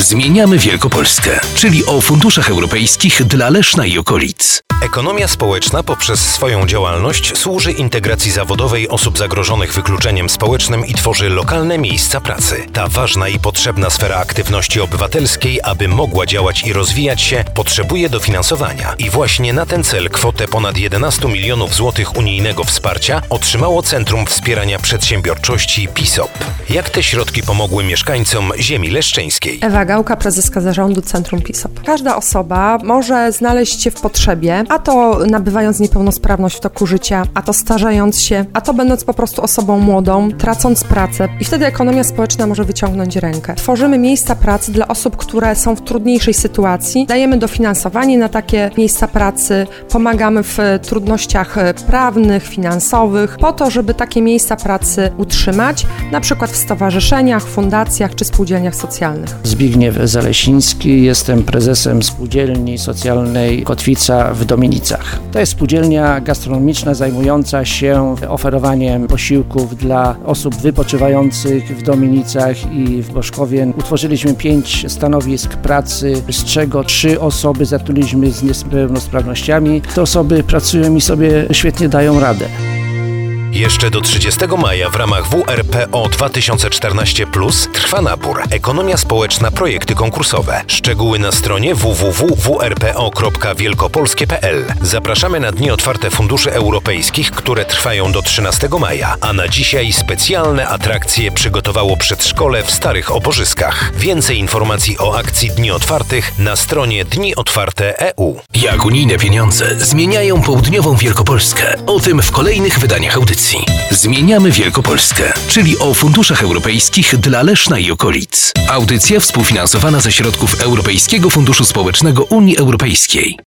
Zmieniamy Wielkopolskę, czyli o funduszach europejskich dla Leszna i okolic. Ekonomia społeczna poprzez swoją działalność służy integracji zawodowej osób zagrożonych wykluczeniem społecznym i tworzy lokalne miejsca pracy. Ta ważna i potrzebna sfera aktywności obywatelskiej, aby mogła działać i rozwijać się, potrzebuje dofinansowania. I właśnie na ten cel kwotę ponad 11 milionów złotych unijnego wsparcia otrzymało Centrum Wspierania Przedsiębiorczości PISOP. Jak te środki pomogły mieszkańcom ziemi leszczyńskiej? Ewa Gałka, prezeska zarządu Centrum PISOP. Każda osoba może znaleźć się w potrzebie, a to nabywając niepełnosprawność w toku życia, a to starzejąc się, a to będąc po prostu osobą młodą, tracąc pracę. I wtedy ekonomia społeczna może wyciągnąć rękę. Tworzymy miejsca pracy dla osób, które są w trudniejszej sytuacji. Dajemy dofinansowanie na takie miejsca pracy, pomagamy w trudnościach prawnych, finansowych, po to, żeby takie miejsca pracy utrzymać, na przykład w stowarzyszeniach, fundacjach czy spółdzielniach socjalnych. Zbigniew Zalesiński, jestem prezesem spółdzielni socjalnej Kotwica w Dominicach. To jest spółdzielnia gastronomiczna zajmująca się oferowaniem posiłków dla osób wypoczywających w Dominicach i w Boszkowie. Utworzyliśmy 5 stanowisk pracy, z czego 3 osoby zatrudniliśmy z niepełnosprawnościami. Te osoby pracują i sobie świetnie dają radę. Jeszcze do 30 maja w ramach WRPO 2014+ trwa nabór. Ekonomia społeczna, projekty konkursowe. Szczegóły na stronie www.wrpo.wielkopolskie.pl. Zapraszamy na Dni Otwarte Funduszy Europejskich, które trwają do 13 maja, a na dzisiaj specjalne atrakcje przygotowało przedszkole w Starych Oborzyskach. Więcej informacji o akcji Dni Otwartych na stronie dniotwarte.eu. Jak unijne pieniądze zmieniają południową Wielkopolskę. O tym w kolejnych wydaniach audycji. Zmieniamy Wielkopolskę, czyli o funduszach europejskich dla Leszna i okolic. Audycja współfinansowana ze środków Europejskiego Funduszu Społecznego Unii Europejskiej.